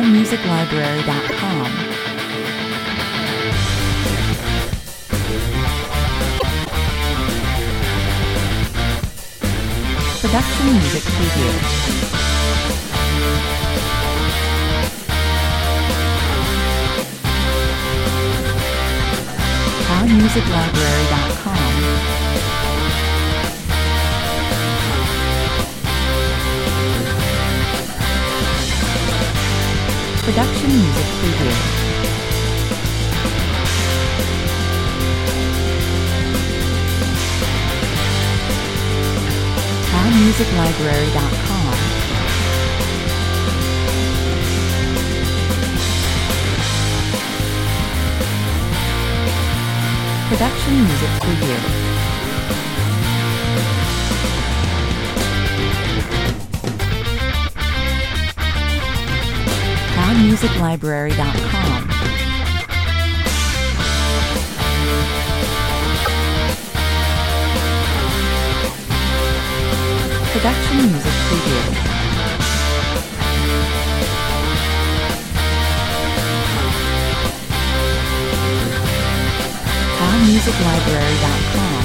soundmusiclibrary.com. Production Music Preview. soundmusiclibrary.com. Production Music Preview. soundmusiclibrary.com. Production Music Preview. soundmusiclibrary.com. Production Music Preview. soundmusiclibrary.com.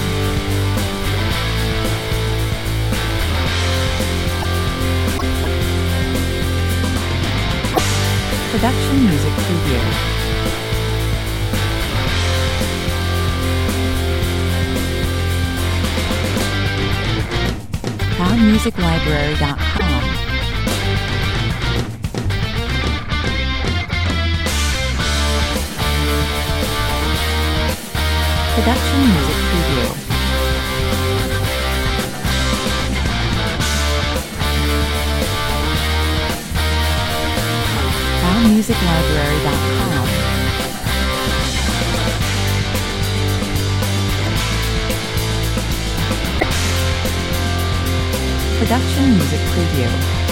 Production Music Preview. soundmusiclibrary.com. Production Music Preview. soundmusiclibrary.com. Production Music Preview.